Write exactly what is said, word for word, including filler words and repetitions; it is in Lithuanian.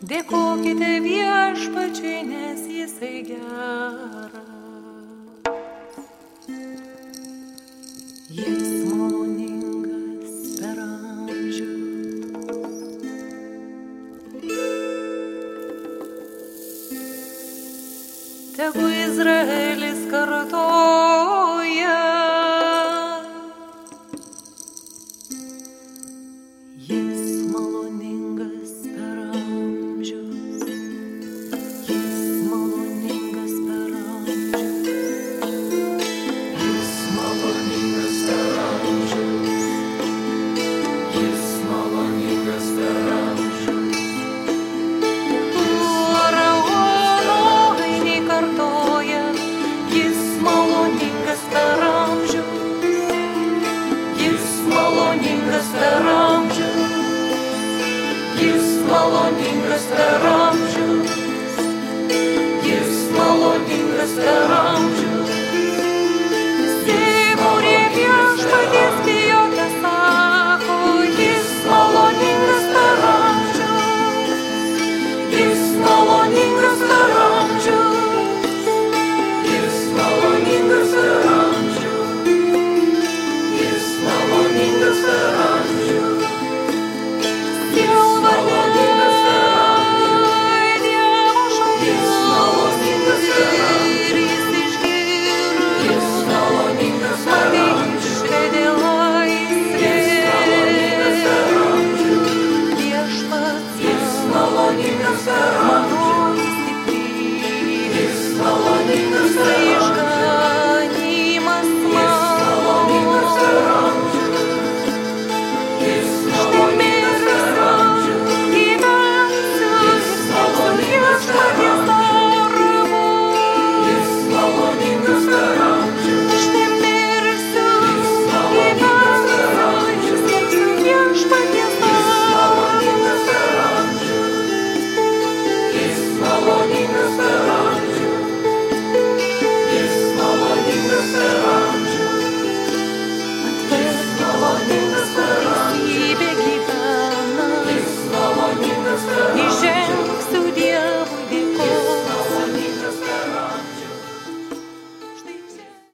Dėkokite Viešpačiui, nes Jisai geras. Jis maloningas per amžius. Tegu Izraelis kartoja. Jis maloningas per amžius. Jis maloningas per amžius. Jis maloningas per amžius. Jis maloningas per amžius. Faraono ainiai kartoja. Jis maloningas per amžius. Jis maloningas per amžius. Jis maloningas per amžius. Jis maloningas per amžius.